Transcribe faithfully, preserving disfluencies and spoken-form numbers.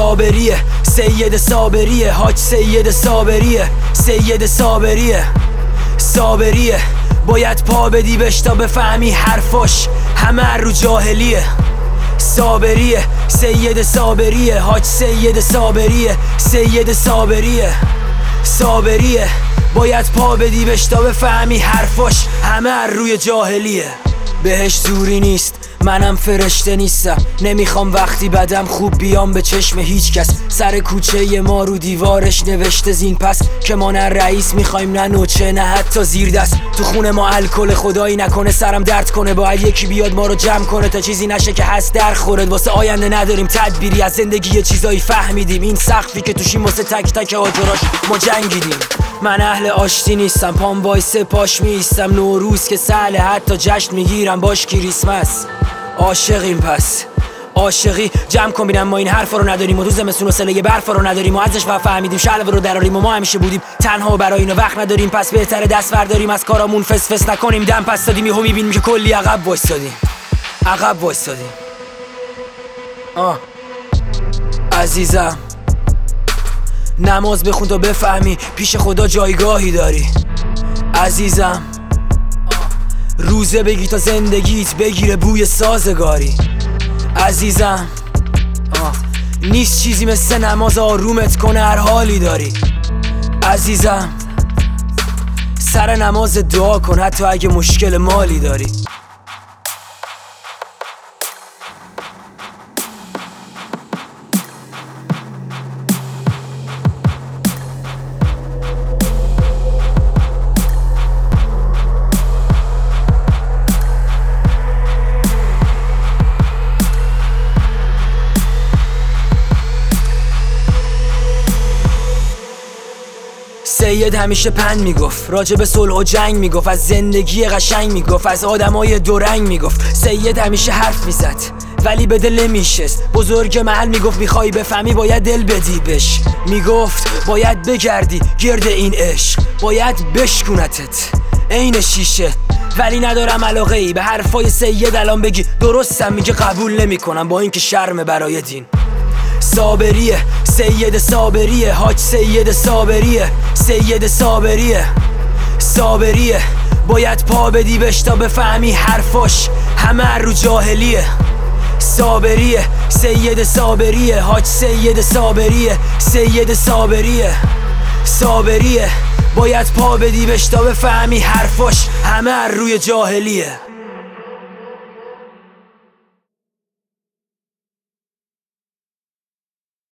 صابریه سید صابریه حاج سید صابریه سید صابریه صابریه باید پا بدی بهش تا بفهمی حرفاش همه رو جاهلیه صابریه سید صابریه حاج سید صابریه سید صابریه صابریه باید پا بدی بهش تا بفهمی حرفاش همه روی جاهلیه بهش زوری نیست منم فرشته نیستم نمیخوام وقتی بدم خوب بیام به چشم هیچ کس سر کوچه ما رو دیوارش نوشته زین پس که ما نه رئیس میخوایم نه نوچه نه حتی زیر دست تو خونه ما الکل خدایی نکنه سرم درد کنه باید یکی بیاد ما رو جمع کنه تا چیزی نشه که هست در خورد واسه آینده نداریم تدبیری از زندگی یه چیزایی فهمیدیم این سقفی که توشیم واسه تک تک آجراش ما جنگیدیم من اهل آشتی نیستم پام وایسه پاش میستم نوروز که سهله حتی جشن میگیرم باش کریسمس عاشقیم پس عاشقی جمع کن بینم ما این حرفا رو نداریم و تو زمستون وصله برفا رو نداریم و ازش فهمیدیم شلوه رو دراریم و ما همیشه بودیم تنها و برای اینو وقت نداریم پس بهتره دست برداریم از کارامون فس فس نکنیم دم پس دادیم یهو میبینیم که کلی عقب وایسادیم عقب وایسادیم آه عزیزم نماز بخون تا بفهمی پیش خدا جایگاهی داری عزیزم روزه بگی تا زندگیت بگیره بوی سازگاری عزیزم آه. نیست چیزی مثل نماز آرومت کنه هر حالی داری عزیزم سر نماز دعا کن حتی اگه مشکل مالی داری سید همیشه پند میگفت راجع به صلح و جنگ میگفت از زندگی قشنگ میگفت از آدمای دورنگ میگفت سید همیشه حرف میزد ولی به دل نمیشست بزرگ محل میگفت میخوای بفهمی باید دل بدی بش میگفت باید بگردی گرد این عشق باید بشکونتت عین شیشه ولی ندارم علاقه ای به حرفای سید الان بگی درستم میگه قبول نمیکنم با اینکه شرمه برای دین صابریه سید صابریه حاج سید صابریه سید صابریه صابریه باید پا بدی بهش تا بفهمی حرفاش همه رو جاهلیه صابریه سید صابریه حاج سید صابریه سید صابریه صابریه باید پا بدی بهش تا بفهمی حرفاش همه روی جاهلیه